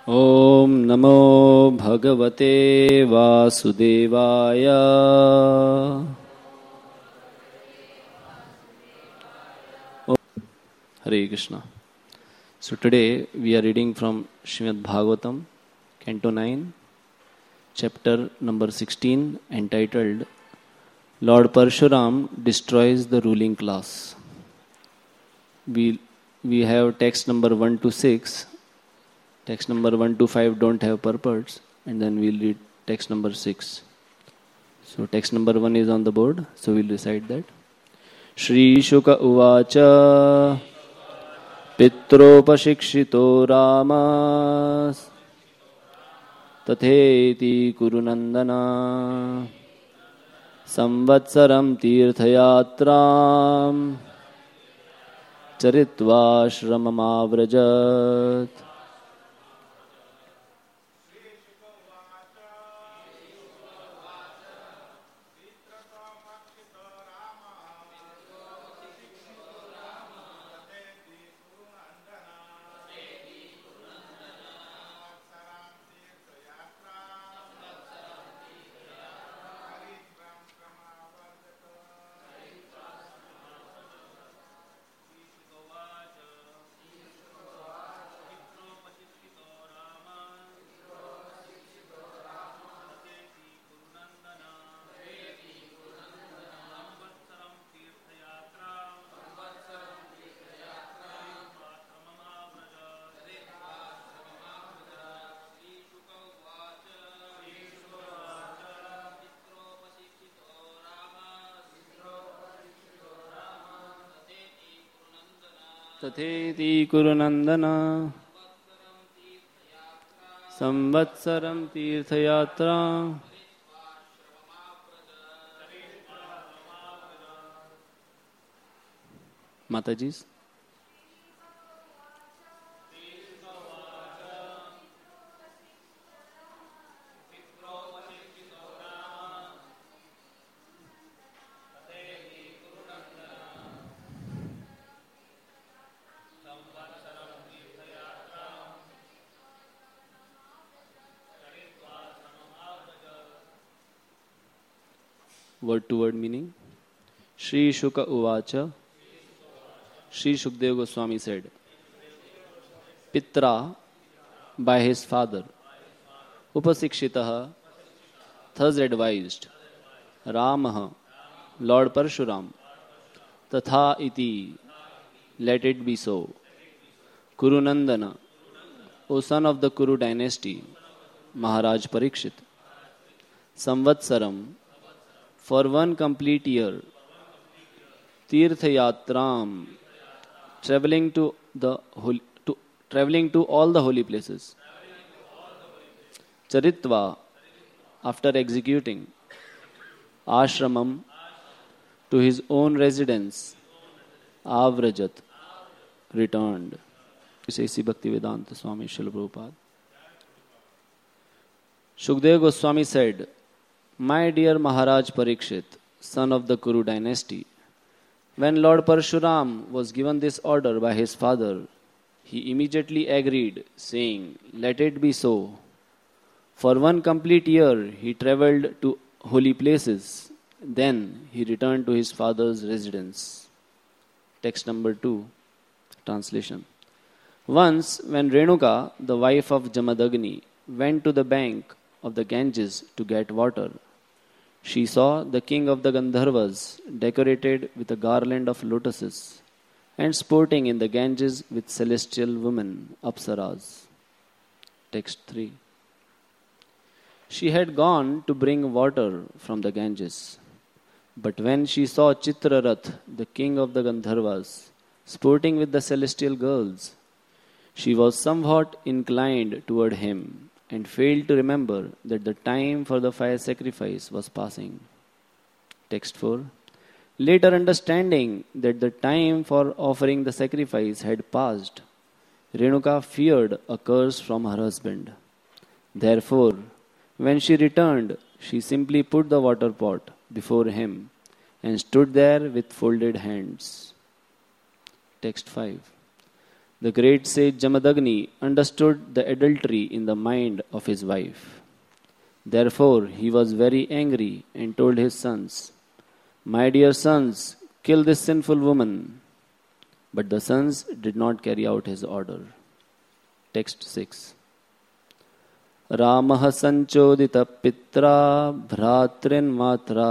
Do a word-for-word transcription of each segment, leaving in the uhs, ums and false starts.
ओम नमो भगवते वासुदेवाय। Hare Krishna. So today we are reading from Srimad Bhagavatam, Canto nine, chapter number sixteen, entitled Lord Parshuram Destroys the Ruling Class. We, we have text number one to six. Text number one to five don't have purports, and then we'll read text number six. So text number one is on the board, so we'll recite that. Shri Shuka Uvacha Pitropashikshito Rama Tatheti Kurunandana Samvatsaram Tirthayatram Charitva Shramamavrajat. Tatheti Kurunandana Samvatsaram Tirthayatra. Mataji's. Word to word meaning. Shri Shuka Uvacha. Shri Shukdev Goswami said, Pitra, by his father, Upasikshitaha, thus advised, Ramaha, Lord Parshuram, Tatha iti, let it be so. Kurunandana, O son of the Kuru dynasty, Maharaj Parikshit, Samvatsaram, for one complete year, Tirthayatram, traveling to the holy, to, traveling to all the holy places. Charitva, after executing. Ashramam, to his own residence. Avrajat, returned. Sesi Bhaktivedanta Swami Srila Prabhupada. Shukdev Goswami said, My dear Maharaj Parikshit, son of the Kuru dynasty, when Lord Parshuram was given this order by his father, he immediately agreed, saying, Let it be so. For one complete year he travelled to holy places. Then he returned to his father's residence. Text number two, translation. Once, when Renuka, the wife of Jamadagni, went to the bank of the Ganges to get water, she saw the king of the Gandharvas decorated with a garland of lotuses and sporting in the Ganges with celestial women, Apsaras. Text three. She had gone to bring water from the Ganges, but when she saw Chitrarath, the king of the Gandharvas, sporting with the celestial girls, she was somewhat inclined toward him and failed to remember that the time for the fire sacrifice was passing. Text four. Later understanding that the time for offering the sacrifice had passed, Renuka feared a curse from her husband. Therefore, when she returned, she simply put the water pot before him and stood there with folded hands. Text five. The great sage Jamadagni understood the adultery in the mind of his wife. Therefore, he was very angry and told his sons, "My dear sons, kill this sinful woman." But the sons did not carry out his order. Text six. Ramah sanchodita pitra bhratrin matra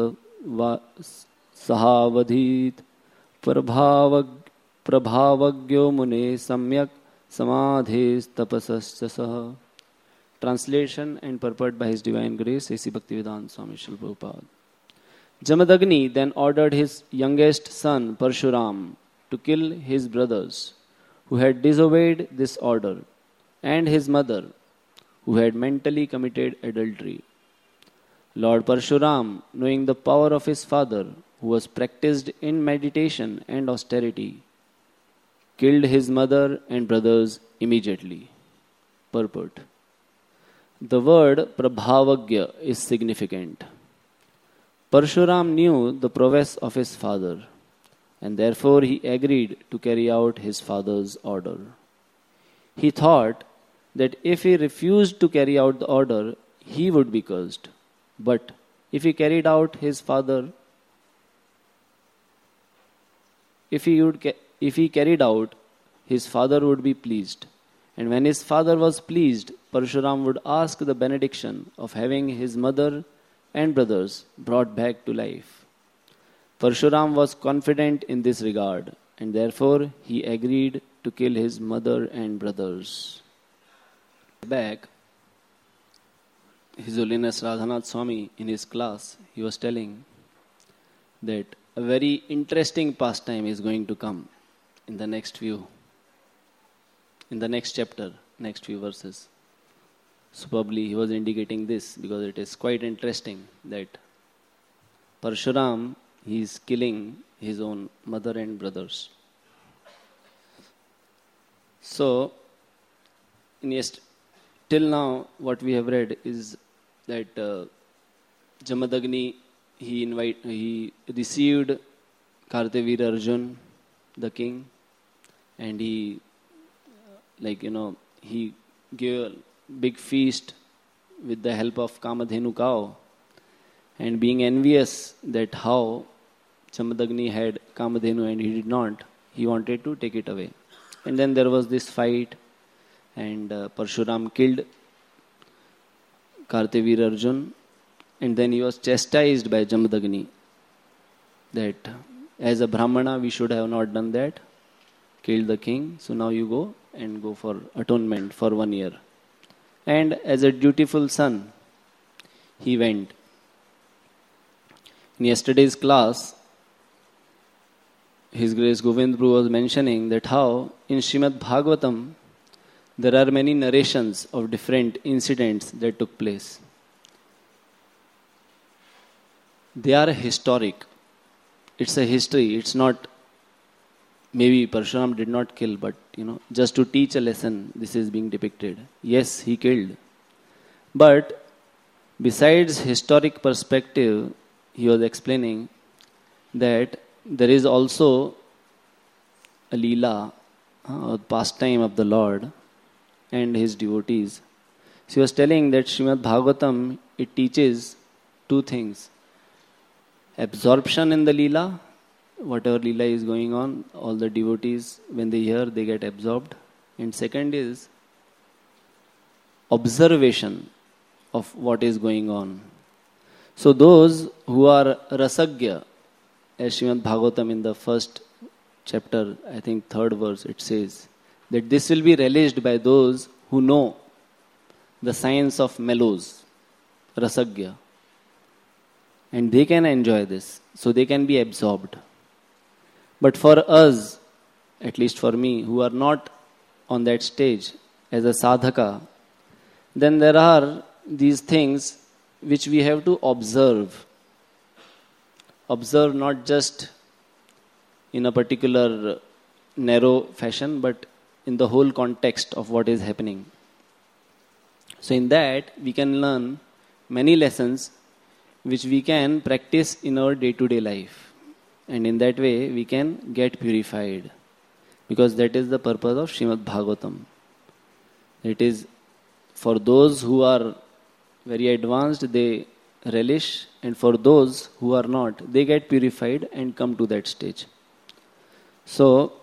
sahavadhit prabhavag prabhavagyo mune samyak samadhes tapasasya saha. Translation and purport by His Divine Grace, A C Bhaktivedanta Swami Srila Prabhupada. Jamadagni then ordered his youngest son Parshuram to kill his brothers who had disobeyed this order and his mother who had mentally committed adultery. Lord Parshuram, knowing the power of his father who was practiced in meditation and austerity, killed his mother and brothers immediately. Purport. The word Prabhavagya is significant. Parshuram knew the prowess of his father, and therefore he agreed to carry out his father's order. He thought that if he refused to carry out the order, he would be cursed. But if he carried out his father, if he would, if he carried out, his father would be pleased. And when his father was pleased, Parshuram would ask the benediction of having his mother and brothers brought back to life. Parshuram was confident in this regard, and therefore he agreed to kill his mother and brothers. Back, His Holiness Radhanath Swami, in his class, he was telling that a very interesting pastime is going to come in the next few, in the next chapter, next few verses. So probably he was indicating this because it is quite interesting that Parshuram, he is killing his own mother and brothers. So, in yes, till now what we have read is that uh, Jamadagni, he invite, he received Kartavir Arjun, the king, and he, like you know, he gave a big feast with the help of Kamadhenu cow, and being envious that how Jamadagni had Kamadhenu and he did not, he wanted to take it away. And then there was this fight, and uh, Parshuram killed Kartavir Arjun, and then he was chastised by Jamadagni that as a Brahmana we should have not done that, killed the king, so now you go and go for atonement for one year. And as a dutiful son, he went. In yesterday's class, His Grace Govind Prabhu was mentioning that how in Srimad Bhagavatam there are many narrations of different incidents that took place. They are historic. It's a history. It's not, maybe Parshuram did not kill, but you know, just to teach a lesson, this is being depicted. Yes, he killed. But besides historic perspective, he was explaining that there is also a Leela, a pastime of the Lord and his devotees. She was telling that Srimad Bhagavatam, it teaches two things. Absorption in the Leela, whatever Leela is going on, all the devotees, when they hear, they get absorbed. And second is observation of what is going on. So those who are rasagya, as Srimad Bhagavatam in the first chapter, I think third verse, it says that this will be relished by those who know the science of mellows, rasagya. And they can enjoy this, so they can be absorbed. But for us, at least for me, who are not on that stage as a sadhaka, then there are these things which we have to observe. Observe not just in a particular narrow fashion, but in the whole context of what is happening. So in that, we can learn many lessons which we can practice in our day-to-day life. And in that way, we can get purified. because that is the purpose of Srimad Bhagavatam. It is for those who are very advanced, they relish, and for those who are not, they get purified and come to that stage. So,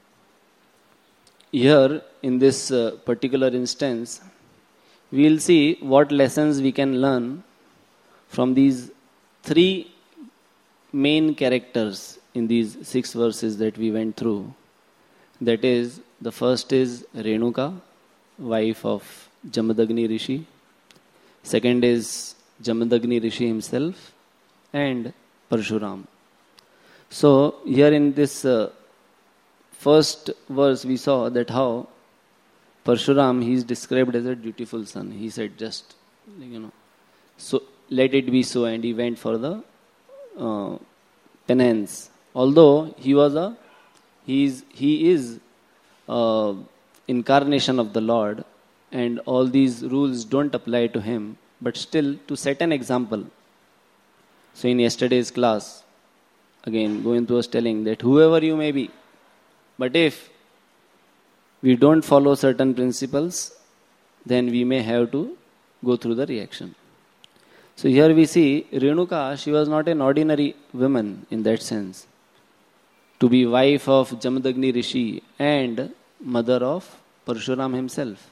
here in this uh, particular instance, we will see what lessons we can learn from these three main characters in these six verses that we went through. That is, the first is Renuka, wife of Jamadagni Rishi. Second is Jamadagni Rishi himself and Parshuram. So, here in this uh, first verse we saw that how Parshuram, he is described as a dutiful son. He said just, you know, so let it be so, and he went for the uh, penance. Although he was a, he is, he is uh, incarnation of the Lord, and all these rules don't apply to him, but still to set an example. So in yesterday's class, again, Govindu was telling that whoever you may be, but if we don't follow certain principles, then we may have to go through the reaction. So here we see Renuka, she was not an ordinary woman in that sense. To be wife of Jamadagni Rishi and mother of Parshuram himself.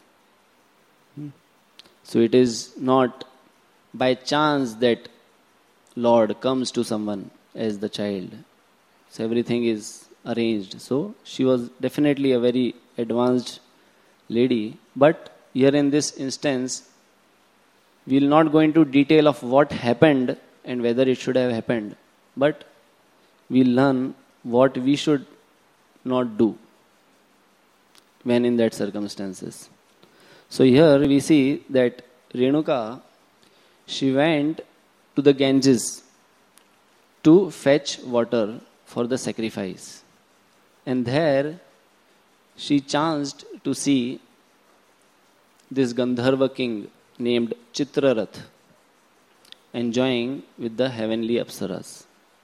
So it is not by chance that Lord comes to someone as the child. So everything is arranged. So she was definitely a very advanced lady. But here in this instance, we will not go into detail of what happened and whether it should have happened. But we will learn what we should not do when in that circumstances. So here we see that Renuka, she went to the Ganges to fetch water for the sacrifice. And there she chanced to see this Gandharva king named Chitrarath enjoying with the heavenly Apsaras.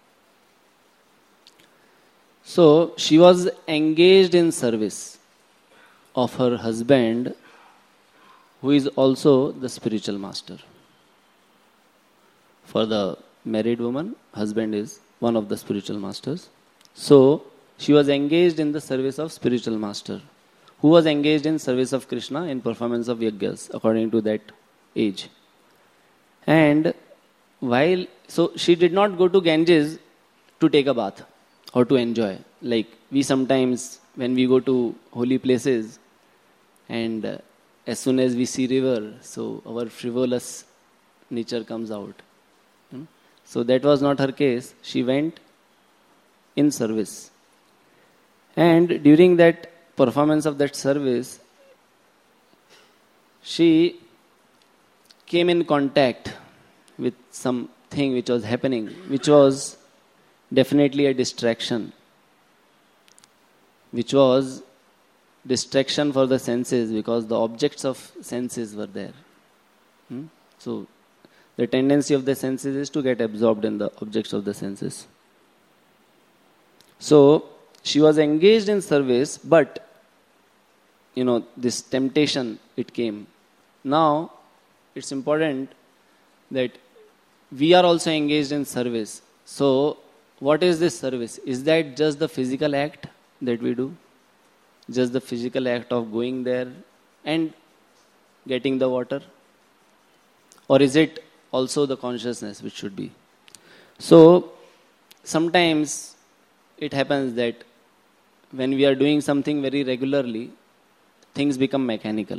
So she was engaged in service of her husband, who is also the spiritual master. For the married woman, husband is one of the spiritual masters. So she was engaged in the service of spiritual master, who was engaged in service of Krishna in performance of yajnas according to that age. And while, so she did not go to Ganges to take a bath or to enjoy. Like we sometimes, when we go to holy places, and uh, as soon as we see river, so our frivolous nature comes out. Hmm? So that was not her case. She went in service. And during that performance of that service, she came in contact with something which was happening, which was definitely a distraction, which was distraction for the senses, because the objects of senses were there. Hmm? So the tendency of the senses is to get absorbed in the objects of the senses. So she was engaged in service, but you know, this temptation, it came. Now it's important that we are also engaged in service. So what is this service? Is that just the physical act that we do? Just the physical act of going there and getting the water? Or is it also the consciousness which should be? So sometimes it happens that when we are doing something very regularly, things become mechanical.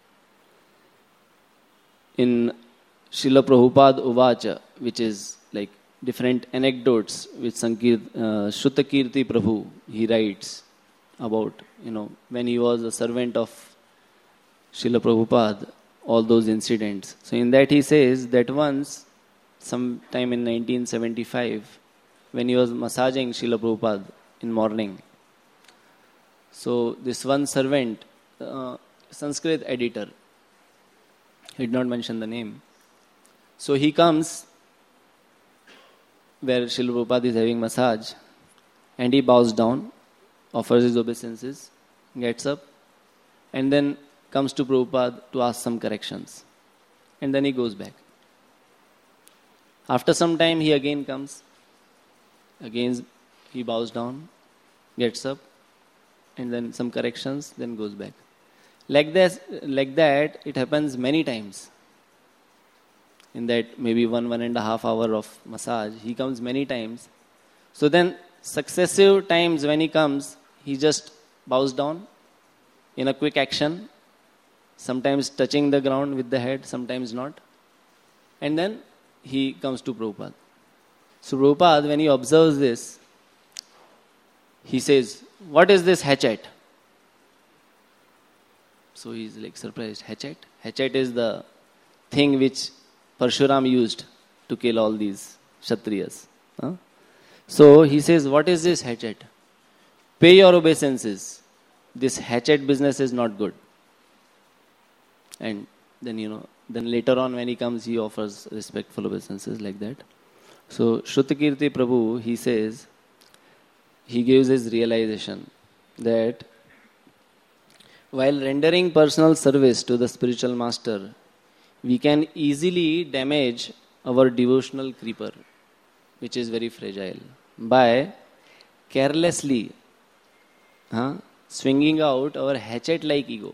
In Srila Prabhupada Uvacha, which is like different anecdotes which Sankir, uh, Shrutakirti Prabhu, he writes about, you know, when he was a servant of Srila Prabhupada, all those incidents. So in that he says that once, sometime in nineteen seventy-five, when he was massaging Srila Prabhupada in morning, so this one servant, uh, Sanskrit editor, he did not mention the name. So he comes where Srila Prabhupada is having massage, and he bows down offers his obeisances, gets up, and then comes to Prabhupada to ask some corrections. And then he goes back. After some time, he again comes. Again, he bows down, gets up, and then some corrections, then goes back. Like this, like that, it happens many times. In that maybe one, one and a half hour of massage, he comes many times. So then, successive times when he comes, he just bows down in a quick action, sometimes touching the ground with the head, sometimes not. And then he comes to Prabhupada. So Prabhupada, when he observes this, he says, "What is this hatchet?" So he is like surprised. Hatchet? Hatchet is the thing which Parshuram used to kill all these Kshatriyas. Huh? So he says, "What is this hatchet? Pay your obeisances. This hatchet business is not good." And then, you know, then later on when he comes, he offers respectful obeisances like that. So Shrutakirti Prabhu, he says, he gives his realization that while rendering personal service to the spiritual master, we can easily damage our devotional creeper, which is very fragile, by carelessly huh, swinging out our hatchet-like ego.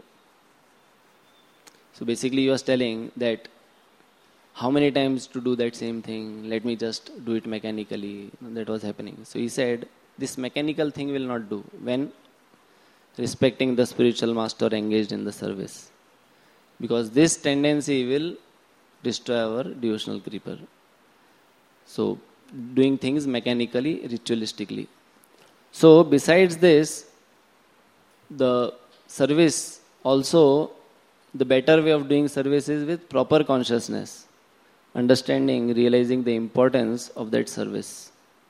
So basically he was telling that how many times to do that same thing, let me just do it mechanically. That was happening. So he said, this mechanical thing will not do when respecting the spiritual master engaged in the service. Because this tendency will destroy our devotional creeper. So doing things mechanically, ritualistically. So besides this, the service also, the better way of doing service is with proper consciousness, understanding, realizing the importance of that service.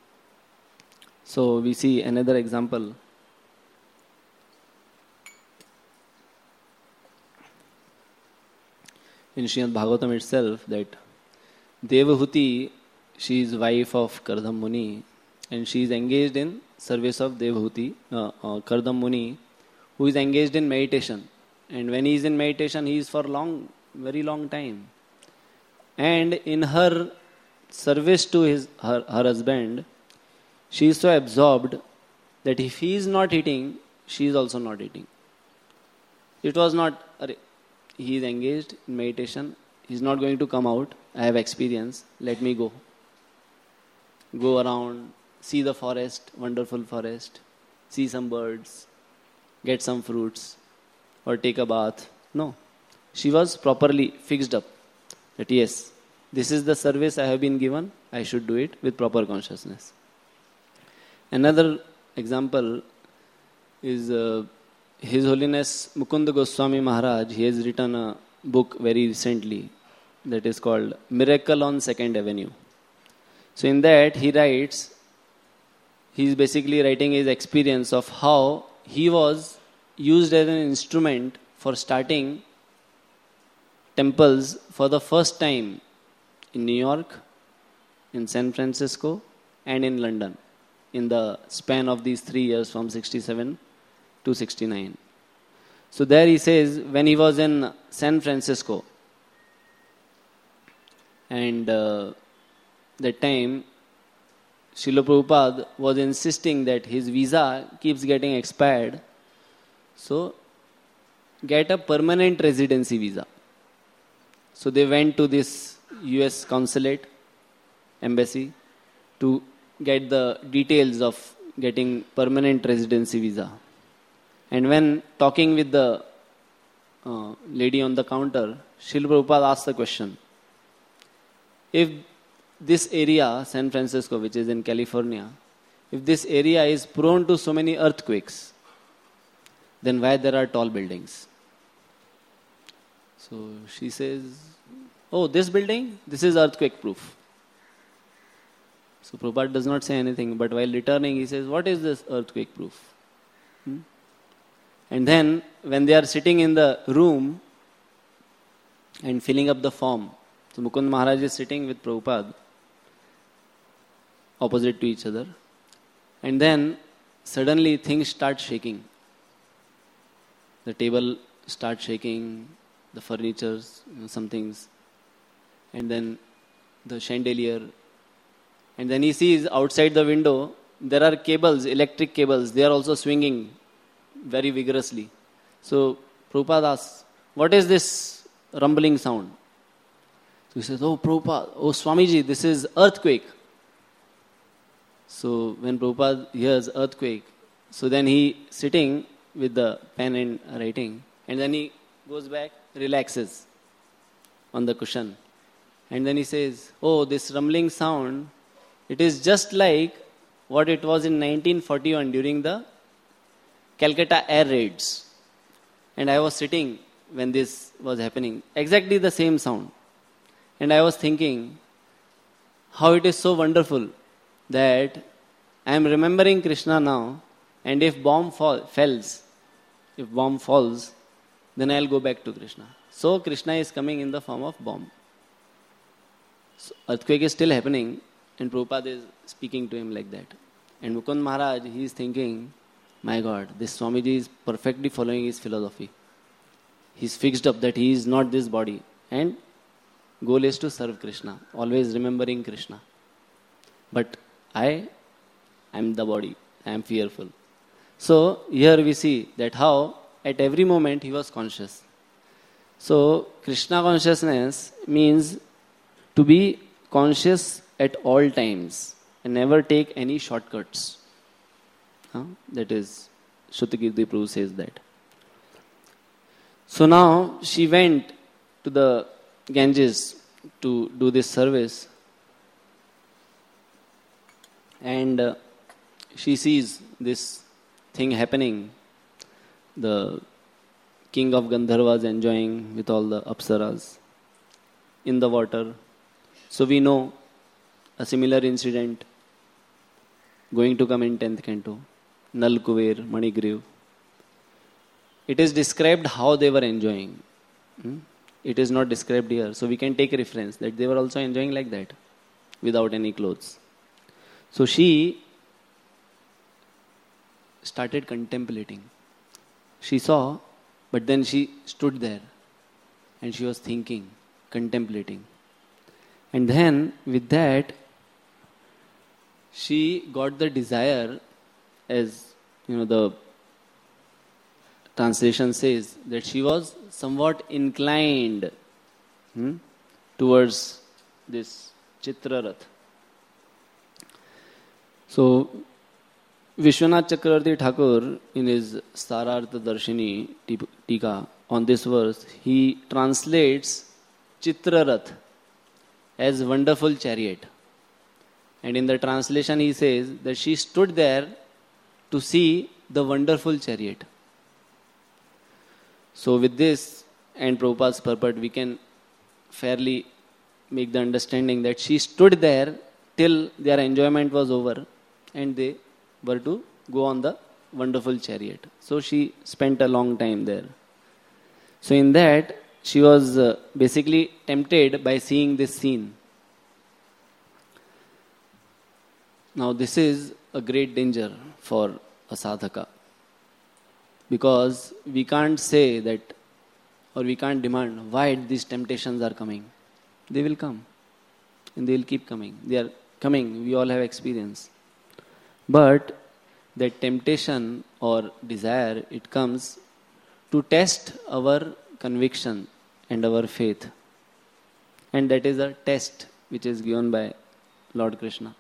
So we see another example. In Srimad Bhagavatam itself, that Devahuti, she is wife of Kardam Muni, and she is engaged in service of Devahuti, uh, uh, Kardam Muni, who is engaged in meditation. And when he is in meditation, he is for long, very long time. And in her service to his her, her husband, she is so absorbed that if he is not eating, she is also not eating. It was not, he is engaged in meditation, he is not going to come out, I have experience, let me go. Go around, see the forest, wonderful forest, see some birds, get some fruits, or take a bath. No. She was properly fixed up that yes, this is the service I have been given, I should do it with proper consciousness. Another example is uh, His Holiness Mukunda Goswami Maharaj. He has written a book very recently that is called Miracle on Second Avenue. So in that he writes, he is basically writing his experience of how he was used as an instrument for starting temples for the first time in New York, in San Francisco, and in London, in the span of these three years from sixty-seven to sixty-nine. So there he says, when he was in San Francisco, and uh, that time, Srila Prabhupada was insisting that his visa keeps getting expired, so get a permanent residency visa. So they went to this U S consulate, embassy, to get the details of getting permanent residency visa. And when talking with the uh, lady on the counter, Srila Prabhupada asked the question, if this area, San Francisco, which is in California, if this area is prone to so many earthquakes, then why there are tall buildings? So she says, oh, this building, this is earthquake proof. So Prabhupada does not say anything, but while returning, he says, what is this earthquake proof? Hmm? And then, when they are sitting in the room and filling up the form, so Mukund Maharaj is sitting with Prabhupada, opposite to each other. And then, suddenly things start shaking. The table starts shaking, the furnitures, you know, some things, and then the chandelier. And then he sees outside the window, there are cables, electric cables, they are also swinging very vigorously. So Prabhupada asks, what is this rumbling sound? So he says, oh Prabhupada, oh Swamiji, this is earthquake. So when Prabhupada hears earthquake, so then he sitting with the pen and writing, and then he goes back, relaxes on the cushion. And then he says, oh, this rumbling sound, it is just like what it was in nineteen forty-one during the Calcutta air raids. And I was sitting when this was happening, exactly the same sound. And I was thinking how it is so wonderful that I am remembering Krishna now, and if bomb fall, falls, if bomb falls, then I will go back to Krishna. So Krishna is coming in the form of bomb. So earthquake is still happening, and Prabhupada is speaking to him like that. And Mukund Maharaj, he is thinking, my God, this Swamiji is perfectly following his philosophy. He is fixed up that he is not this body. And goal is to serve Krishna, always remembering Krishna. But I am the body, I am fearful. So here we see that how at every moment he was conscious. So Krishna consciousness means to be conscious at all times and never take any shortcuts. Huh? That is, Shrutikirti Prabhu says that. So now she went to the Ganges to do this service, and uh, she sees this thing happening. The king of Gandharvas enjoying with all the apsaras in the water. So we know a similar incident going to come in tenth canto, Nal Kuver, Manigriv. It is described how they were enjoying. Hmm? It is not described here. So we can take reference that they were also enjoying like that, without any clothes. So she started contemplating. She saw, but then she stood there and she was thinking, contemplating. And then with that, she got the desire, as you know, the translation says, that she was somewhat inclined hmm, towards this Chitrarath. So, Vishwanath Chakravarti Thakur, in his Sarartha Darshini Tika on this verse, he translates Chitrarath as wonderful chariot. And in the translation he says that she stood there to see the wonderful chariot. So with this and Prabhupada's purport, we can fairly make the understanding that she stood there till their enjoyment was over and they were to go on the wonderful chariot. So she spent a long time there. So in that, she was uh, basically tempted by seeing this scene. Now this is a great danger for a sadhaka, because we can't say that, or we can't demand why these temptations are coming. They will come and they will keep coming. They are coming, we all have experience. But that temptation or desire, it comes to test our conviction and our faith. And that is a test which is given by Lord Krishna.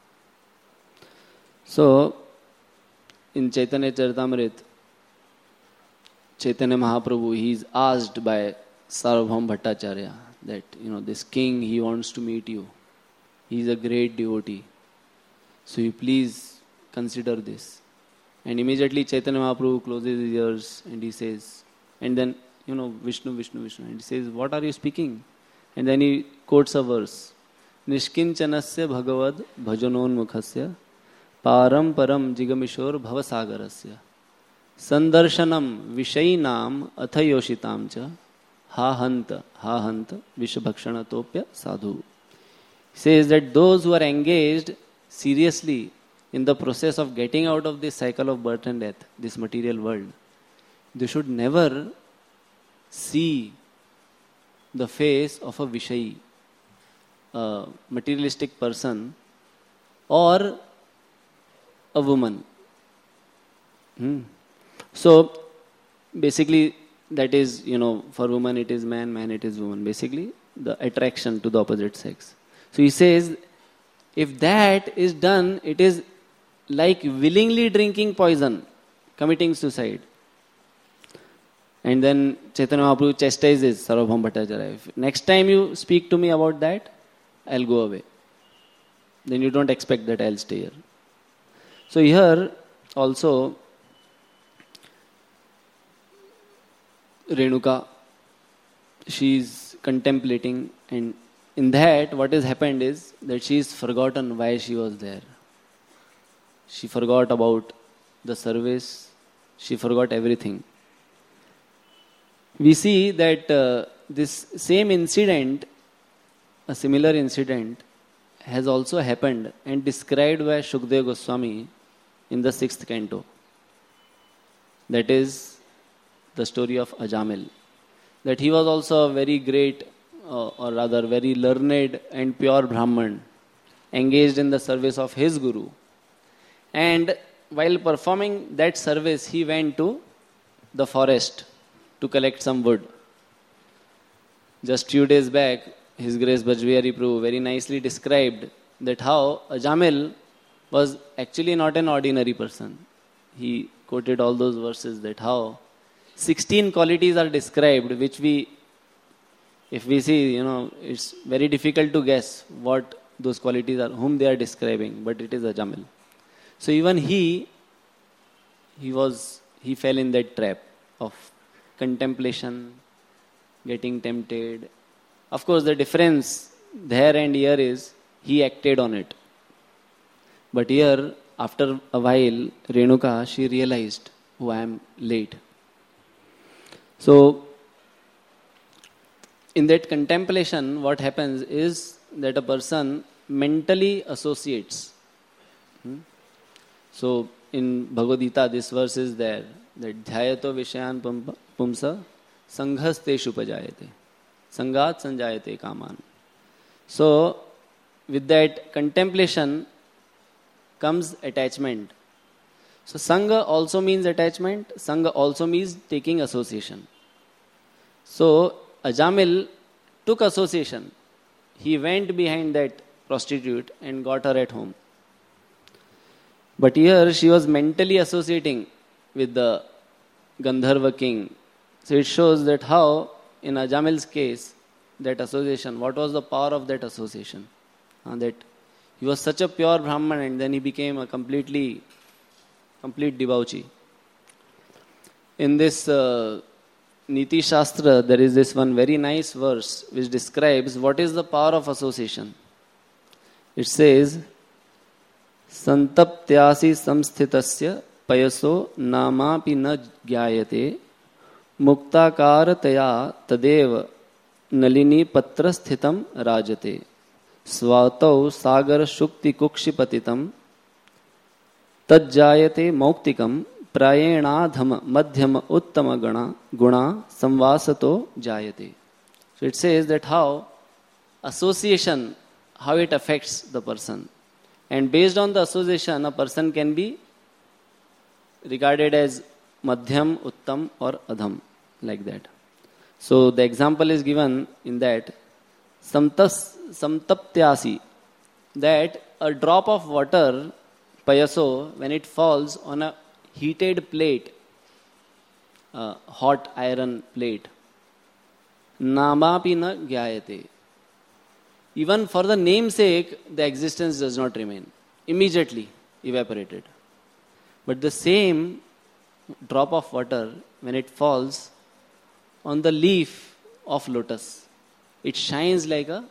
So, in Chaitanya Charitamrita, Chaitanya Mahaprabhu, he is asked by Sarvabhauma Bhattacharya that, you know, this king, he wants to meet you. He is a great devotee. So you please consider this. And immediately Chaitanya Mahaprabhu closes his ears and he says, and then, you know, Vishnu, Vishnu, Vishnu. And he says, what are you speaking? And then he quotes a verse. Nishkinchanasya bhagavad bhajanon mukhasya param param jigamishor bhavasagarasya sandarshanam vishainam athayoshitam cha ha hanta ha hanta vishabhakshanatopya sadhu. He says that those who are engaged seriously in the process of getting out of this cycle of birth and death, this material world, they should never see the face of a Vishayi, a materialistic person, or a woman. Hmm. So, basically, that is, you know, for woman it is man, man it is woman. Basically, the attraction to the opposite sex. So he says, if that is done, it is like willingly drinking poison, committing suicide. And then Chaitanya Mahaprabhu chastises Sarvabhauma Bhattacharya. If next time you speak to me about that, I'll go away. Then you don't expect that I'll stay here. So here also, Renuka, she is contemplating, and in that what has happened is that she is forgotten why she was there. She forgot about the service, she forgot everything. We see that uh, this same incident, a similar incident, has also happened and described by Shukdev Goswami in the sixth canto. That is the story of Ajamil. That he was also a very great, uh, or rather very learned and pure Brahman, engaged in the service of his Guru. And while performing that service, he went to the forest to collect some wood. Just few days back, His Grace Bajbihari Prabhu very nicely described that how Ajamil was actually not an ordinary person. He quoted all those verses that how sixteen qualities are described, which we, if we see, you know, it's very difficult to guess what those qualities are, whom they are describing, but it is Ajamil. So even he, he was, he fell in that trap of contemplation, getting tempted. Of course, the difference there and here is he acted on it. But here, after a while, Renuka, she realized, oh, I am late. So, in that contemplation, what happens is that a person mentally associates. Hmm? So, in Bhagavad Gita, this verse is there, that dhyayato vishayan pumsa sanghasteshu pajayate. Sangat sanjayate kaman. So, with that contemplation comes attachment. So, sangha also means attachment. Sangha also means taking association. So, Ajamil took association. He went behind that prostitute and got her at home. But here she was mentally associating with the Gandharva king. So it shows that how, in Ajamil's case, that association, what was the power of that association? Uh, that he was such a pure Brahman and then he became a completely, complete debauchee. In this uh, Niti Shastra, there is this one very nice verse which describes what is the power of association. It says, Santaptyasi samsthitasya payaso namapi na gyayate muktakara tadeva nalini patra sthitam rajate svatau sagar shukti kukshipatitam tajjayate mauktikam prayenadham madhyam uttama gana guna samvasato jayate. So it says that how association, how it affects the person. And based on the association, a person can be regarded as madhyam, uttam or adham, like that. So the example is given in that samtas, samtaptyasi, that a drop of water, payaso, when it falls on a heated plate, a hot iron plate, namapi na gyayate. Even for the namesake, the existence does not remain. Immediately evaporated. But the same drop of water, when it falls on the leaf of lotus, it shines like a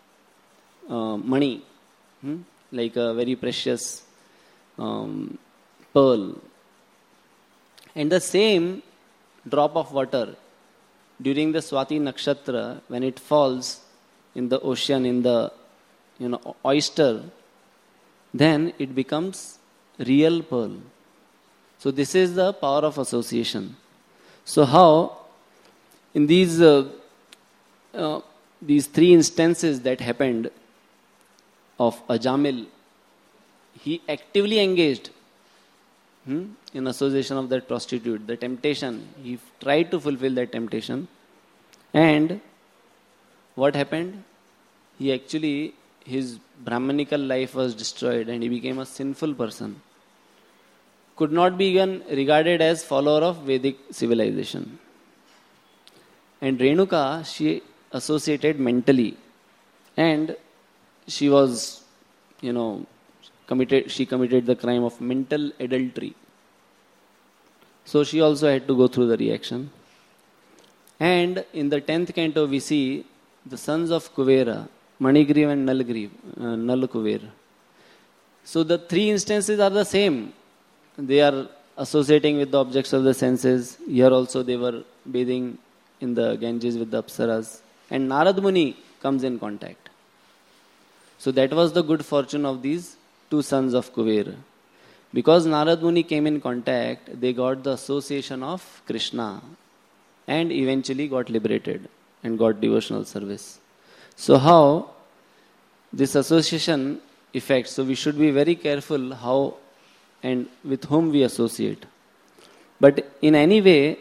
uh, money, hmm? like a very precious um, pearl. And the same drop of water during the Swati Nakshatra, when it falls in the ocean, in the you know oyster, then it becomes real pearl. So this is the power of association. So how in these uh, uh, these three instances that happened of Ajamil, he actively engaged hmm, in association of that prostitute, the temptation. He tried to fulfill that temptation. And what happened? He actually, his Brahmanical life was destroyed and he became a sinful person. Could not be even regarded as follower of Vedic civilization. And Renuka, she associated mentally. And she was, you know, committed, she committed the crime of mental adultery. So she also had to go through the reaction. And in the tenth canto we see the sons of Kuvera, Manigriv and Nalgriv, uh, Nalkuver. So the three instances are the same. They are associating with the objects of the senses. Here also they were bathing in the Ganges with the Apsaras. And Narad Muni comes in contact. So that was the good fortune of these two sons of Kuvera. Because Narad Muni came in contact, they got the association of Krishna and eventually got liberated and got devotional service. So how this association affects, so we should be very careful how and with whom we associate. But in any way,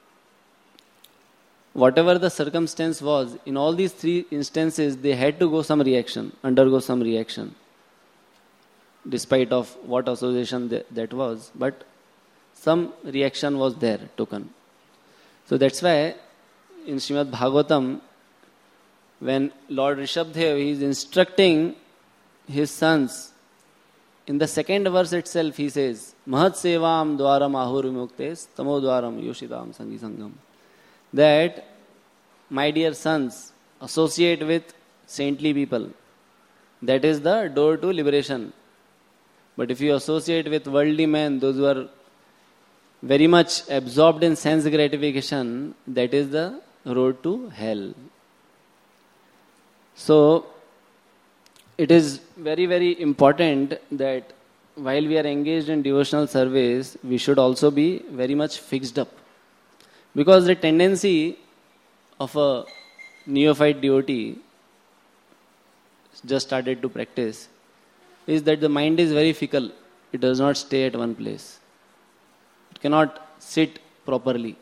whatever the circumstance was, in all these three instances, they had to go some reaction, undergo some reaction, despite of what association that, that was. But some reaction was there, taken. So that's why in Srimad Bhagavatam, when Lord Rishabdev is instructing his sons, in the second verse itself he says, Mahat Sevam Dwaram Ahur Vimuktes Tamo Dwaram Yoshidam Sangi Sangam. That, my dear sons, associate with saintly people. That is the door to liberation. But if you associate with worldly men, those who are very much absorbed in sense gratification, that is the road to hell. So, it is very, very important that while we are engaged in devotional service, we should also be very much fixed up. Because the tendency of a neophyte devotee just started to practice is that the mind is very fickle. It does not stay at one place. It cannot sit properly.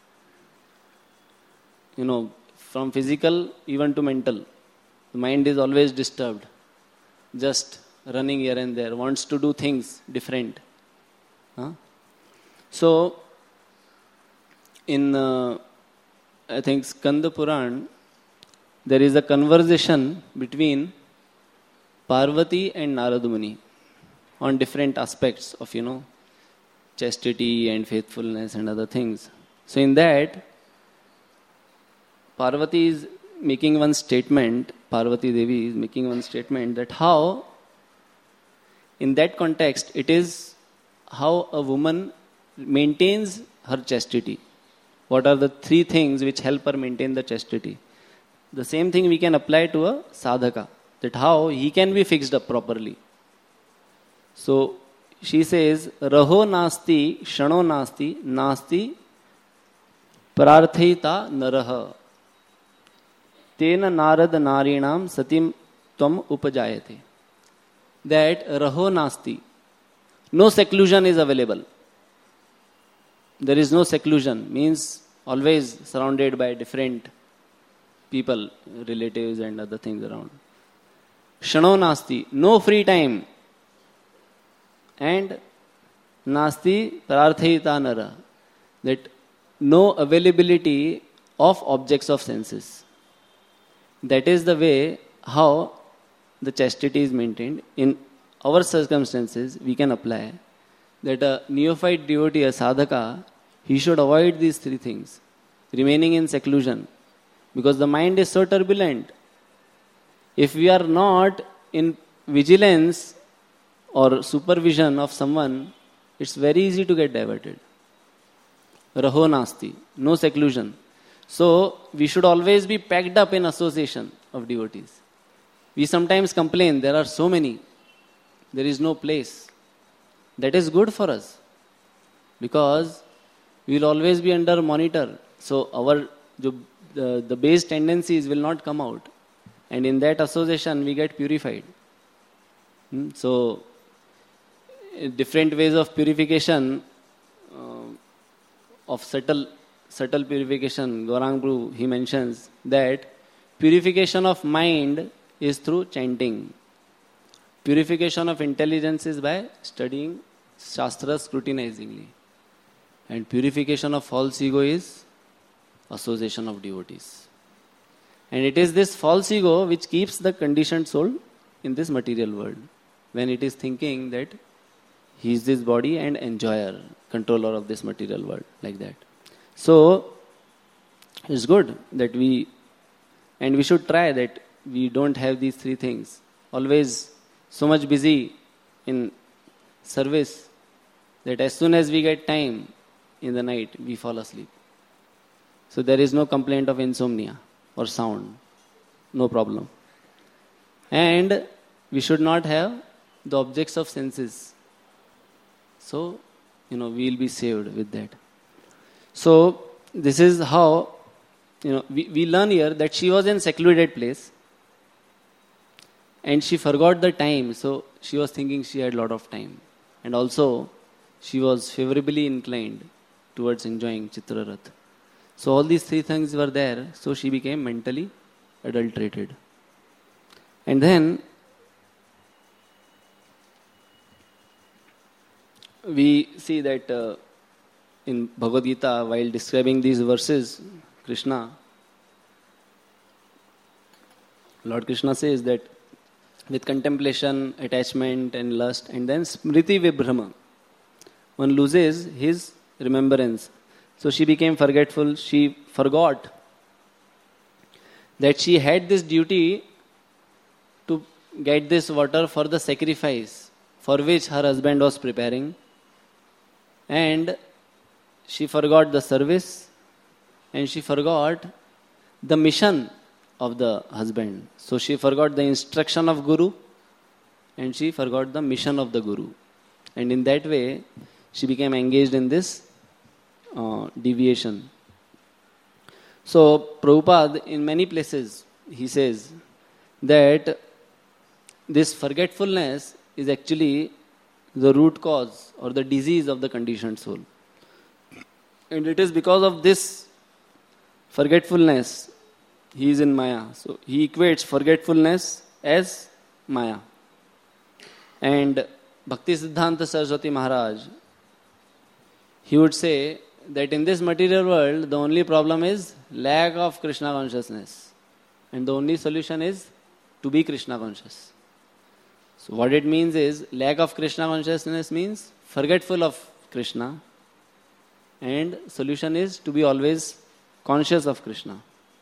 You know, from physical even to mental, the mind is always disturbed, just running here and there, wants to do things different. Huh? So, in uh, I think Skanda Puran, there is a conversation between Parvati and Narad Muni on different aspects of, you know, chastity and faithfulness and other things. So in that, Parvati is making one statement, Parvati Devi is making one statement that how, in that context, it is how a woman maintains her chastity. What are the three things which help her maintain the chastity? The same thing we can apply to a sadhaka, that how he can be fixed up properly. So she says, Raho nasti, shano nasti, nasti prarthita naraha. Tena narad narinam satim tvam upajayate. That raho nasti, no seclusion is available. There is no seclusion, means always surrounded by different people, relatives and other things around. Shano nasti, no free time. And nasti prarthita nara, that no availability of objects of senses. That is the way how the chastity is maintained. In our circumstances, we can apply that a neophyte devotee, a sadhaka, he should avoid these three things, remaining in seclusion, because the mind is so turbulent. If we are not in vigilance or supervision of someone, it's very easy to get diverted. Raho nasti, no seclusion. So, we should always be packed up in association of devotees. We sometimes complain, there are so many, there is no place. that is good for us, because we will always be under monitor. So our the, the base tendencies will not come out, and in that association we get purified. Hmm? So different ways of purification, uh, of subtle subtle purification. Gaurang Prabhu, he mentions that purification of mind is through chanting. Purification of intelligence is by studying Shastra scrutinizingly. And purification of false ego is association of devotees. And it is this false ego which keeps the conditioned soul in this material world, when it is thinking that he is this body and enjoyer, controller of this material world, like that. So, it's good that we, and we should try that we don't have these three things. Always so much busy in service that as soon as we get time in the night, we fall asleep. So there is no complaint of insomnia or sound. No problem. And we should not have the objects of senses. So, you know, we will be saved with that. So, this is how, you know, we, we learn here that she was in secluded place and she forgot the time. So, she was thinking she had a lot of time. And also, she was favorably inclined towards enjoying Chitrarath. So, all these three things were there. So, she became mentally adulterated. And then, we see that uh, in Bhagavad Gita, while describing these verses, Krishna, Lord Krishna says that with contemplation, attachment and lust, and then smriti vibhrama, one loses his remembrance. So she became forgetful. She forgot that she had this duty to get this water for the sacrifice for which her husband was preparing. And she forgot the service, and she forgot the mission of the husband. So she forgot the instruction of Guru, and she forgot the mission of the Guru. And in that way, she became engaged in this uh, deviation. So Prabhupada, in many places, he says that this forgetfulness is actually the root cause or the disease of the conditioned soul. And it is because of this forgetfulness, he is in Maya. So he equates forgetfulness as Maya. And Bhakti Siddhanta Saraswati Maharaj, he would say that in this material world, the only problem is lack of Krishna consciousness. And the only solution is to be Krishna conscious. So what it means is, lack of Krishna consciousness means forgetful of Krishna, and solution is to be always conscious of Krishna.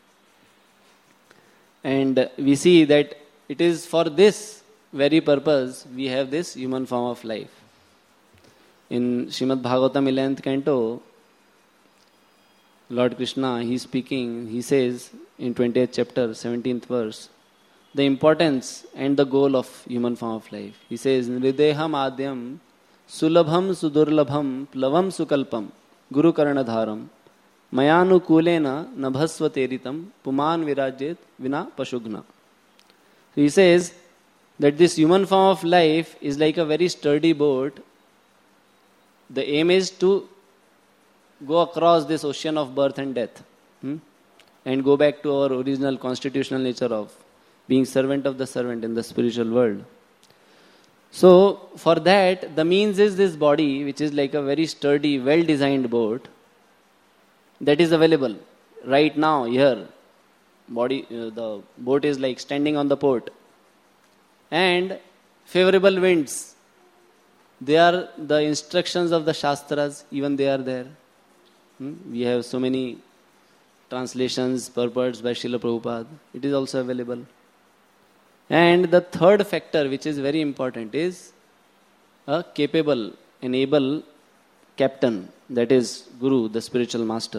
And we see that it is for this very purpose we have this human form of life. In Srimad Bhagavatam eleventh canto, Lord Krishna, he is speaking, he says in twentieth chapter, seventeenth verse, the importance and the goal of human form of life. He says, Nrideham adyam sulabham sudurlabham plavam sukalpam guru karanadharam mayanu kulena nabhasva teritam puman virajit vina pashugna. So he says that this human form of life is like a very sturdy boat. The aim is to go across this ocean of birth and death, hmm? and go back to our original constitutional nature of being servant of the servant in the spiritual world. So, for that, the means is this body, which is like a very sturdy, well-designed boat that is available right now here. Body, uh, the boat is like standing on the port. And favorable winds, they are the instructions of the Shastras, even they are there. Hmm? We have so many translations, purports by Srila Prabhupada. It is also available. And the third factor, which is very important, is a capable, an able captain, that is Guru, the spiritual master.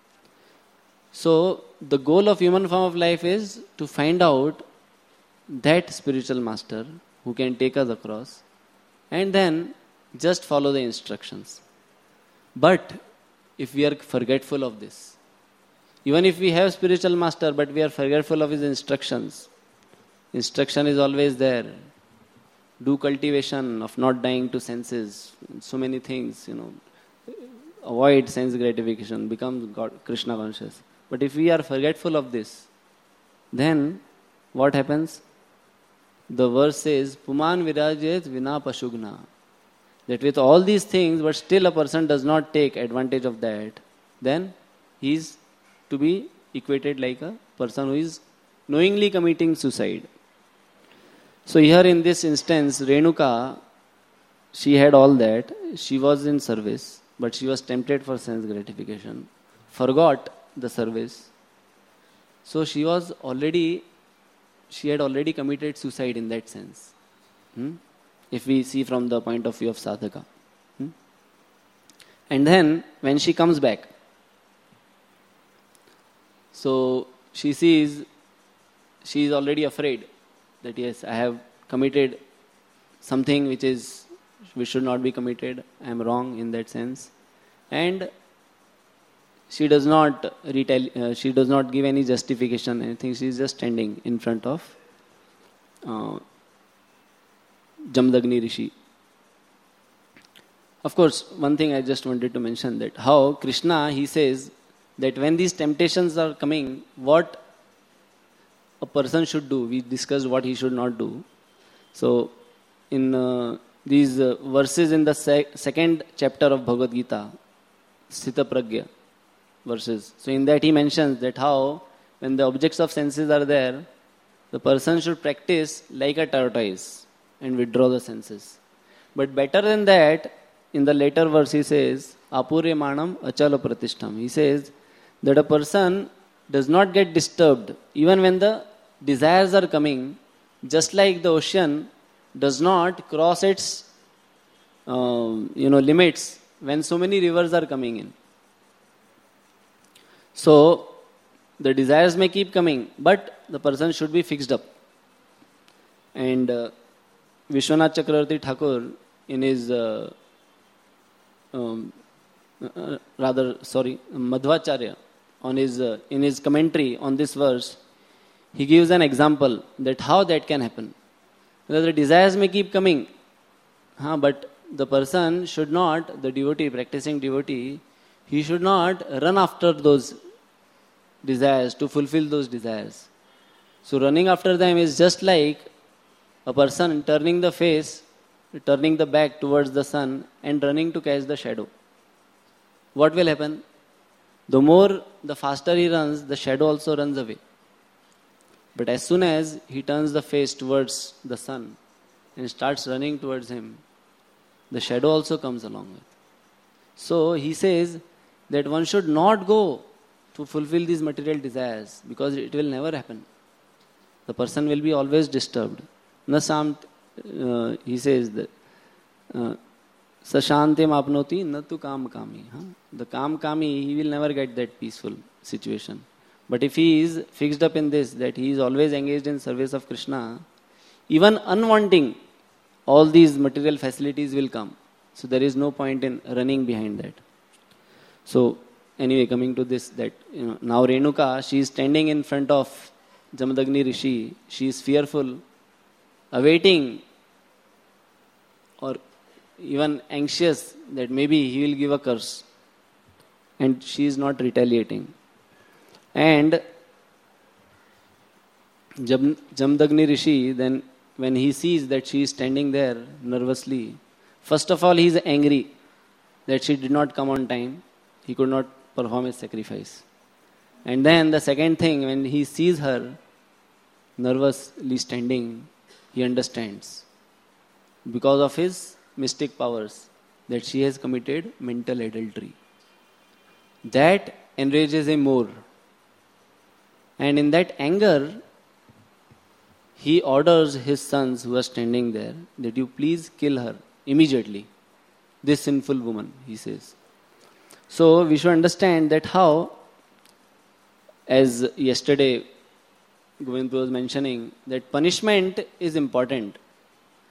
So, the goal of human form of life is to find out that spiritual master who can take us across, and then Just follow the instructions. But if we are forgetful of this, even if we have spiritual master, but we are forgetful of his instructions, instruction is always there. Do cultivation of not dying to senses, so many things, you know. Avoid sense gratification, become God, Krishna conscious. But if we are forgetful of this, then what happens? The verse says, Puman virajet vina pashugna. That with all these things, but still a person does not take advantage of that, then he is to be equated like a person who is knowingly committing suicide. So here in this instance, Renuka, she had all that. She was in service, but she was tempted for sense gratification, forgot the service. So she was already, she had already committed suicide in that sense. Hmm? If we see from the point of view of sadhaka. Hmm? And then when she comes back, so she sees, she is already afraid that yes, I have committed something which is, which should not be committed. I am wrong in that sense. And she does not retell, uh, she does not give any justification, anything. She is just standing in front of uh, Jamdagni Rishi. Of course, one thing I just wanted to mention, that how Krishna, he says that when these temptations are coming, what a person should do. We discussed what he should not do. So, in uh, these uh, verses in the sec- second chapter of Bhagavad Gita, Sthita Pragya verses. So, in that he mentions that how when the objects of senses are there, the person should practice like a tortoise and withdraw the senses. But better than that, in the later verse he says, Apure manam achala pratishtham. He says that a person does not get disturbed even when the desires are coming, just like the ocean does not cross its um, you know limits when so many rivers are coming in. So the desires may keep coming, but the person should be fixed up. And uh, Vishwanath Chakravarti Thakur in his uh, um, uh, rather sorry Madhvacharya on his uh, in his commentary on this verse, he gives an example that how that can happen. The desires may keep coming, huh, but the person should not, the devotee, practicing devotee, he should not run after those desires to fulfill those desires. So running after them is just like a person turning the face, turning the back towards the sun and running to catch the shadow. What will happen? The more, the faster he runs, the shadow also runs away. But as soon as he turns the face towards the sun and starts running towards him, the shadow also comes along with. So he says that one should not go to fulfill these material desires because it will never happen. The person will be always disturbed. Nasam, uh, he says that Sashantim apnoti natu kam kami. The kam kami, he will never get that peaceful situation. But if he is fixed up in this, that he is always engaged in service of Krishna, even unwanting, all these material facilities will come. So there is no point in running behind that. So anyway, coming to this, that you know, now Renuka, she is standing in front of Jamadagni Rishi. She is fearful, awaiting or even anxious that maybe he will give a curse. And she is not retaliating. And Jam, Jamdagni Rishi, then when he sees that she is standing there nervously, first of all he is angry that she did not come on time. He could not perform his sacrifice. And then the second thing, when he sees her nervously standing, he understands because of his mystic powers that she has committed mental adultery. That enrages him more. And in that anger, he orders his sons who are standing there that you please kill her immediately. This sinful woman, he says. So we should understand that how, as yesterday Govind was mentioning, that punishment is important.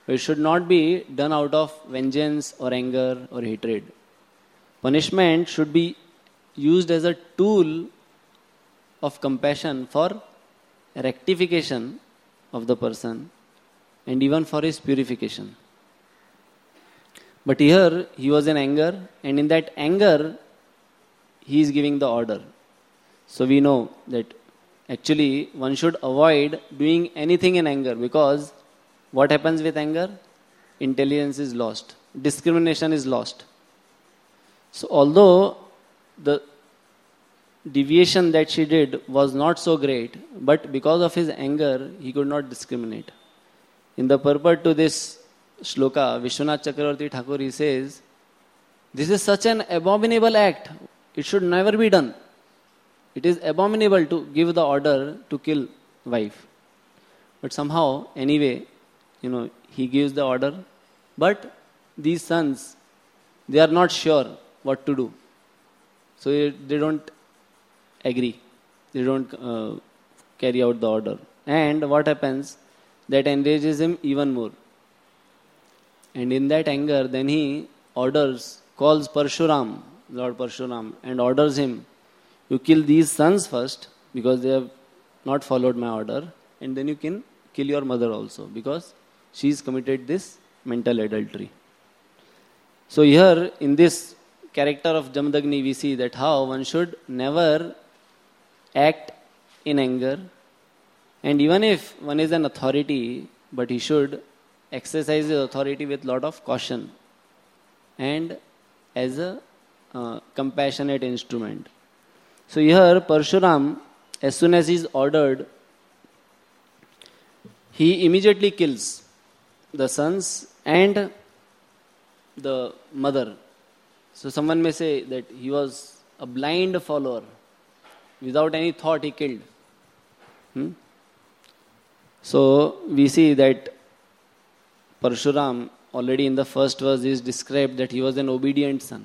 It should not be done out of vengeance or anger or hatred. Punishment should be used as a tool of compassion for rectification of the person and even for his purification. But here he was in anger, and in that anger he is giving the order. So we know that actually one should avoid doing anything in anger, because what happens with anger? Intelligence is lost. Discrimination is lost. So although the deviation that she did was not so great, but because of his anger, he could not discriminate. In the purport to this shloka, Vishwanath Chakravarti Thakur, he says, this is such an abominable act. It should never be done. It is abominable to give the order to kill wife. But somehow, anyway, you know, he gives the order. But these sons, they are not sure what to do. So they don't agree. They don't uh, carry out the order. And what happens? That enrages him even more. And in that anger, then he orders, calls Parshuram, Lord Parshuram, and orders him, you kill these sons first, because they have not followed my order, and then you can kill your mother also, because she has committed this mental adultery. So here, in this character of Jamadagni, we see that how one should never act in anger, and even if one is an authority, but he should exercise his authority with lot of caution and as a uh, compassionate instrument. So here Parshuram, as soon as he is ordered, he immediately kills the sons and the mother. So someone may say that he was a blind follower. Without any thought he killed. Hmm? So we see that Parshuram, already in the first verse, is described that he was an obedient son.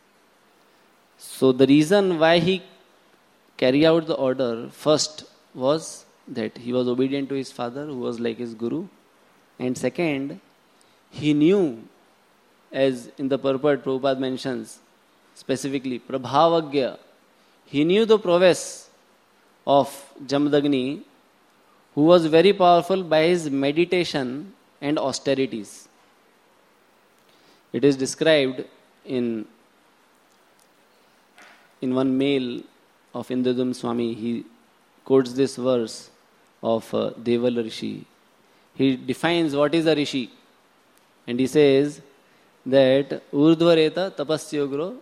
So the reason why he carried out the order first was that he was obedient to his father, who was like his guru. And second, he knew, as in the purport Prabhupada mentions specifically, Prabhavagya, he knew the prowess of Jamadagni, who was very powerful by his meditation and austerities. It is described in, in one mail of Indradum Swami. He quotes this verse of uh, Deval Rishi. He defines what is a Rishi. And he says that Urdhvareta tapasyogro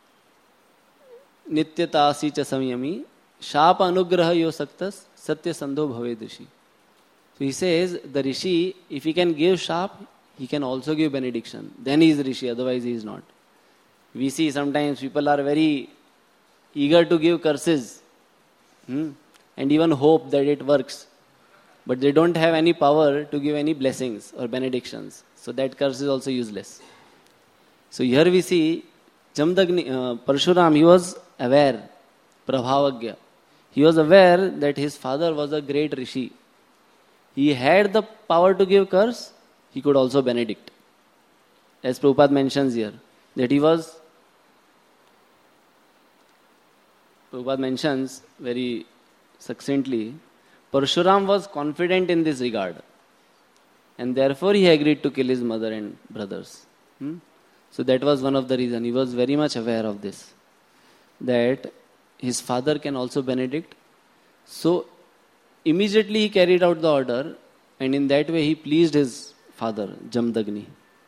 nityatasi cha samyami shapa anugraha yo saktas satya sandho bhaved rishi. So he says the Rishi, if he can give shap, he can also give benediction. Then he is Rishi, otherwise he is not. We see sometimes people are very eager to give curses hmm, and even hope that it works. But they don't have any power to give any blessings or benedictions. So that curse is also useless. So here we see Jamadagni, uh, Parshuram, he was aware, Prabhavagya. He was aware that his father was a great Rishi. He had the power to give curse, he could also benedict. As Prabhupada mentions here, that he was, Prabhupada mentions very succinctly, Parshuram was confident in this regard. And therefore he agreed to kill his mother and brothers. Hmm? So that was one of the reasons. He was very much aware of this. That his father can also benedict. So immediately he carried out the order, and in that way he pleased his father, Jamadagni.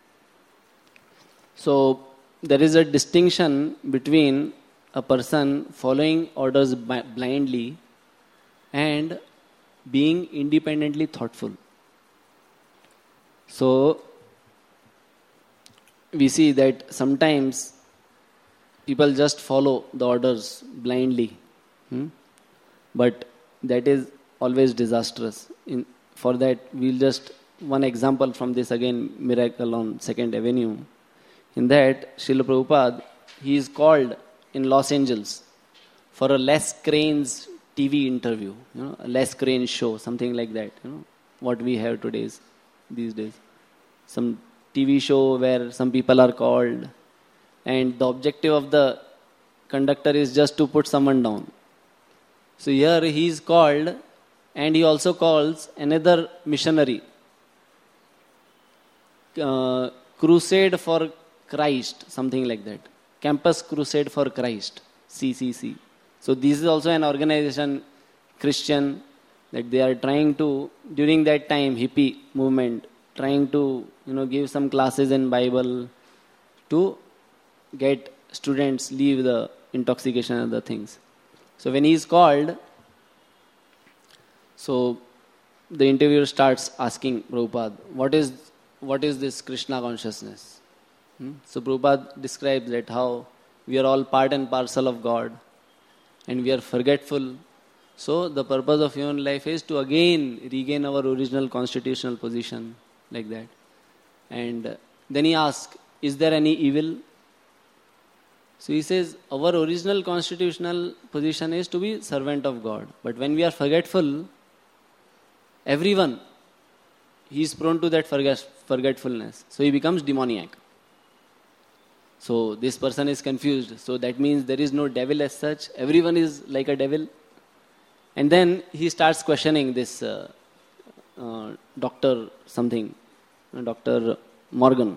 So there is a distinction between a person following orders blindly and being independently thoughtful. So we see that sometimes people just follow the orders blindly. Hmm? But that is always disastrous. In, for that, we'll just, one example from this again, miracle on second Avenue. In that, Srila Prabhupada, he is called in Los Angeles for a Les Cranes T V interview, you know, a Les Cranes show, something like that, you know, what we have today, these days. some T V show where some people are called, and the objective of the conductor is just to put someone down. So here he is called, and he also calls another missionary, uh, Crusade for Christ, something like that. Campus Crusade for Christ, C C C. So this is also an organization, Christian, that they are trying to, during that time, hippie movement, trying to, you know, give some classes in Bible to get students leave the intoxication and other things. So when he is called, so the interviewer starts asking Prabhupada, what is what is this Krishna consciousness? Hmm? So Prabhupada describes that how we are all part and parcel of God and we are forgetful. So the purpose of human life is to again regain our original constitutional position, like that. And then he asks, is there any evil? So he says, our original constitutional position is to be servant of God. But when we are forgetful, everyone, he is prone to that forget, forgetfulness. So he becomes demoniac. So this person is confused. So that means there is no devil as such. Everyone is like a devil. And then he starts questioning this uh, uh, doctor something, Doctor Morgan.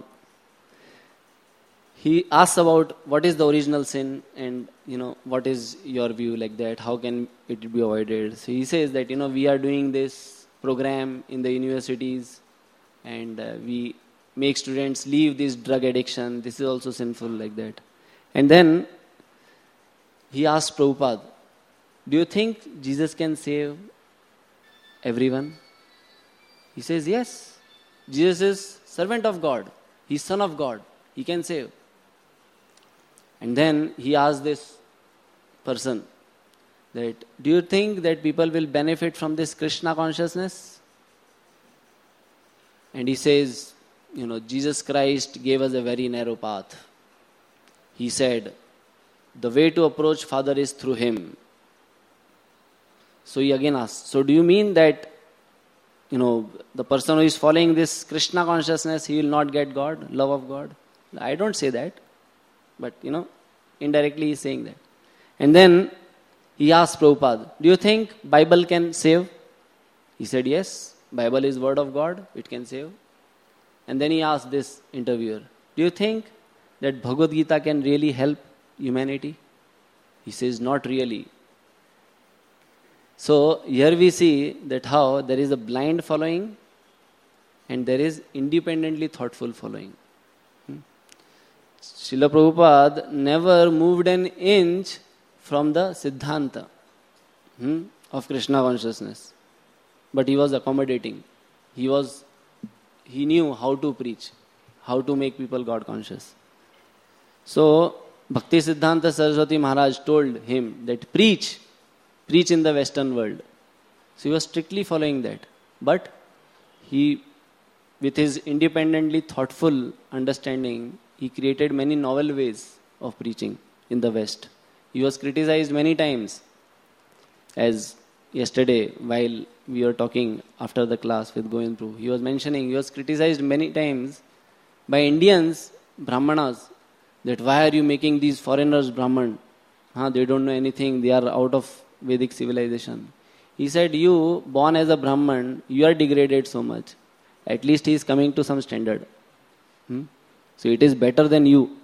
He asks about what is the original sin and, you know, what is your view like that, how can it be avoided. So he says that, you know, we are doing this program in the universities and uh, we make students leave this drug addiction. This is also sinful, like that. And then he asks Prabhupada, do you think Jesus can save everyone? He says, yes. Jesus is servant of God. He is son of God. He can save. And then he asks this person that, do you think that people will benefit from this Krishna consciousness? And he says, you know, Jesus Christ gave us a very narrow path. He said, the way to approach Father is through him. So he again asks, so do you mean that, you know, the person who is following this Krishna consciousness, he will not get God, love of God? I don't say that. But, you know, indirectly he is saying that. And then he asked Prabhupada, do you think Bible can save? He said, yes, Bible is word of God, it can save. And then he asked this interviewer, do you think that Bhagavad Gita can really help humanity? He says, not really. So here we see that how there is a blind following and there is independently thoughtful following. Hmm? Srila Prabhupada never moved an inch from the Siddhanta hmm, of Krishna consciousness. But he was accommodating. He was, he knew how to preach, how to make people God conscious. So Bhakti Siddhanta Saraswati Maharaj told him that preach, preach in the Western world. So he was strictly following that. But he, with his independently thoughtful understanding, he created many novel ways of preaching in the West. He was criticized many times. As yesterday, while we were talking after the class with Govind Prabhu, he was mentioning, he was criticized many times by Indians, Brahmanas, that why are you making these foreigners Brahman? Huh, they don't know anything, they are out of Vedic civilization. He said, you, born as a Brahman, you are degraded so much. At least he is coming to some standard. Hmm? So it is better than you.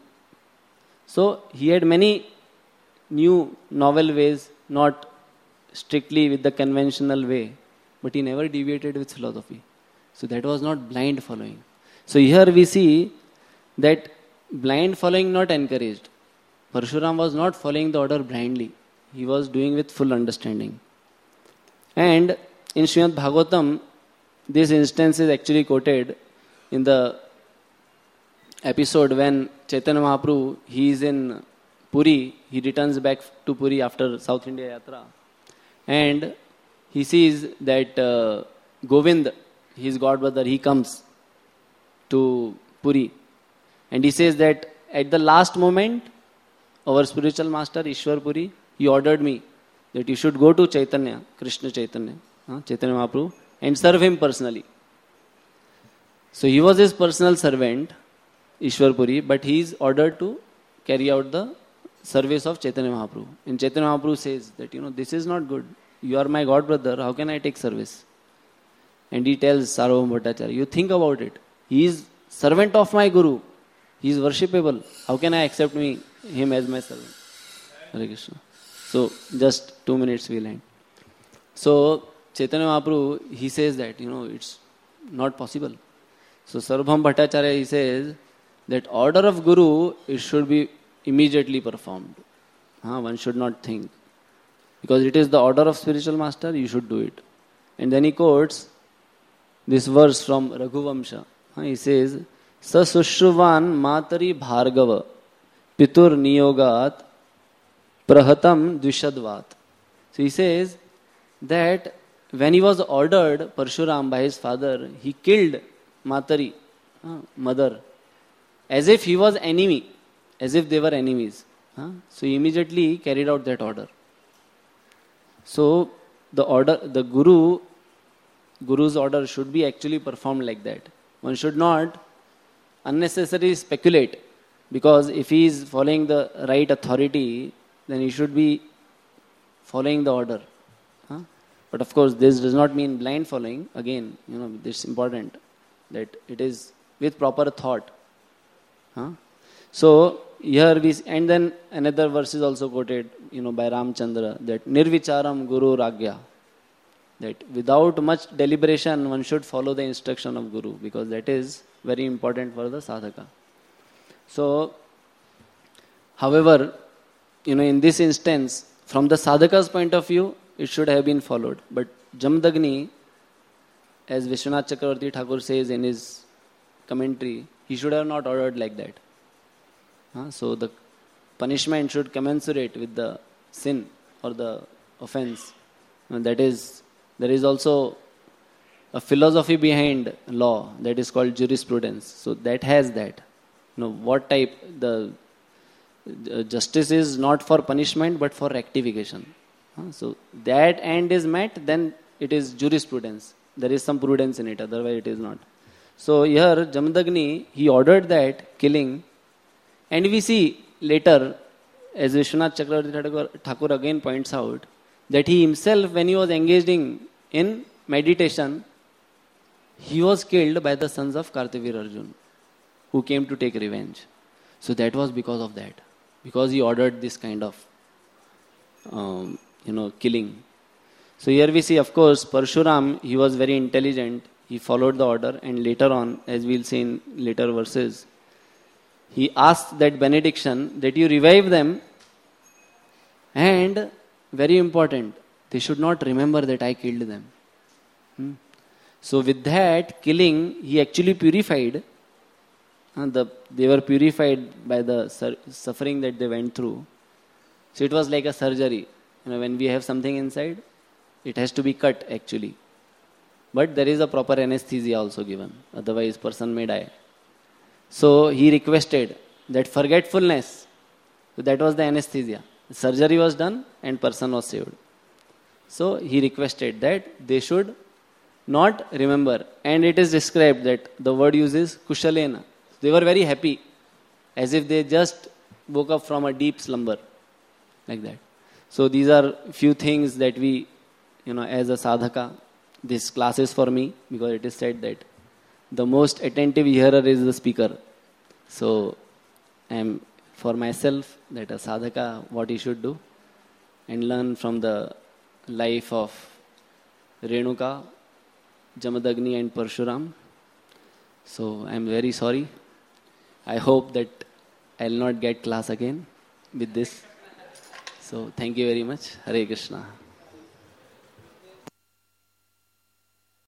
So he had many new novel ways, not strictly with the conventional way, but he never deviated with philosophy. So that was not blind following. So here we see that blind following not encouraged. Parshuram was not following the order blindly. He was doing with full understanding. And in Srimad Bhagavatam, this instance is actually quoted in the episode when Chaitanya Mahaprabhu, he is in Puri, he returns back to Puri after South India Yatra. And he sees that uh, Govind, his godbrother, he comes to Puri. And he says that at the last moment, our spiritual master, Ishwar Puri, he ordered me that you should go to Chaitanya, Krishna Chaitanya, uh, Chaitanya Mahaprabhu, and serve him personally. So he was his personal servant, Ishwar Puri, but he is ordered to carry out the service of Chaitanya Mahaprabhu. And Chaitanya Mahaprabhu says that, you know, this is not good. You are my god brother, how can I take service? And he tells Sarvabhauma Bhattacharya, you think about it. He is servant of my Guru. He is worshipable. How can I accept me him as my servant? Hare Krishna. So, just two minutes we'll end. So, Chaitanya Mahaprabhu, he says that, you know, it's not possible. So, Sarvabhauma Bhattacharya, he says that order of Guru, it should be immediately performed. Huh? One should not think. Because it is the order of spiritual master, you should do it. And then he quotes this verse from Raghuvamsha. Huh? He says, Sa sushruvan matari bhargava pitur niyogat prahatam dvishadvat. So he says that when he was ordered, Parshuram, by his father, he killed Matari, uh, mother, as if he was enemy, as if they were enemies. Uh, so he immediately carried out that order. So the order, the Guru, Guru's order should be actually performed like that. One should not unnecessarily speculate, because if he is following the right authority, then he should be following the order. Huh? But of course, this does not mean blind following. Again, you know, this is important, that it is with proper thought. Huh? So here we, and then another verse is also quoted, you know, by Ramchandra, that Nirvicharam Guru Ragya, that without much deliberation one should follow the instruction of Guru, because that is very important for the sadhaka. So, however, you know, in this instance, from the sadhaka's point of view, it should have been followed. But Jamadagni, as Vishwanath Chakravarti Thakur says in his commentary, he should have not ordered like that. Huh? So the punishment should commensurate with the sin or the offense. And that is, there is also a philosophy behind law that is called jurisprudence. So that has that. You know, what type, the uh, justice is not for punishment but for rectification. Huh? So that end is met, then it is jurisprudence. There is some prudence in it, otherwise it is not. So here Jamadagni, he ordered that killing, and we see later, as Vishwanath Chakravarti Thakur again points out, that he himself, when he was engaging in meditation, he was killed by the sons of Kartavir Arjun, who came to take revenge. So that was because of that. Because he ordered this kind of, um, you know, killing. So here we see, of course, Parshuram, he was very intelligent. He followed the order, and later on, as we'll see in later verses, he asked that benediction that you revive them, and very important, they should not remember that I killed them. Hmm. So with that killing, he actually purified. And the, they were purified by the sur- suffering that they went through. So it was like a surgery. You know, when we have something inside, it has to be cut actually. But there is a proper anesthesia also given. Otherwise, person may die. So he requested that forgetfulness. So that was the anesthesia. The surgery was done and person was saved. So he requested that they should not remember. And it is described that the word uses kushalena. They were very happy, as if they just woke up from a deep slumber, like that. So these are few things that we, you know, as a sadhaka, this class is for me, because it is said that the most attentive hearer is the speaker. So I am for myself, that a sadhaka, what he should do, and learn from the life of Renuka, Jamadagni and Parshuram. So I am very sorry. I hope that I will not get class again with this. So thank you very much. Hare Krishna.